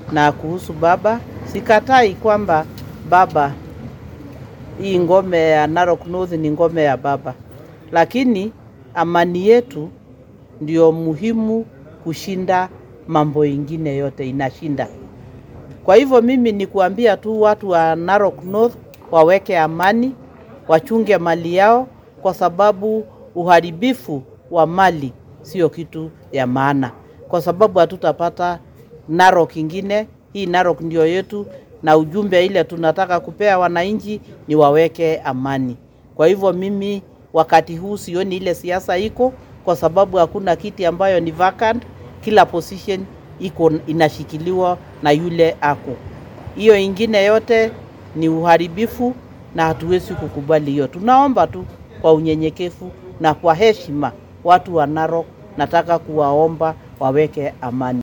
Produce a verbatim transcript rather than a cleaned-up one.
Na kuhusu baba, sikatai kwamba baba, hii ngome ya Narok North ni ngome ya baba. Lakini amani yetu ndio muhimu kushinda mambo ingine yote inashinda. Kwa hivyo mimi ni kuambia tu watu wa Narok North waweke amani, wachunge mali yao, kwa sababu uharibifu wa mali sio kitu ya maana. Kwa sababu hatutapata Narok ingine, hii Narok ndio yetu, na ujumbe ile tunataka kupea wananchi ni waweke amani. Kwa hivyo mimi wakati huu sioni ile siasa iko, kwa sababu hakuna kiti ambayo ni vacant, kila position iko inashikiliwa na yule ako. Hiyo ingine yote ni uharibifu na hatuwezi kukubali hiyo. Tunaomba tu kwa unyenyekevu na kwa heshima watu wa Narok, nataka kuwaomba waweke amani.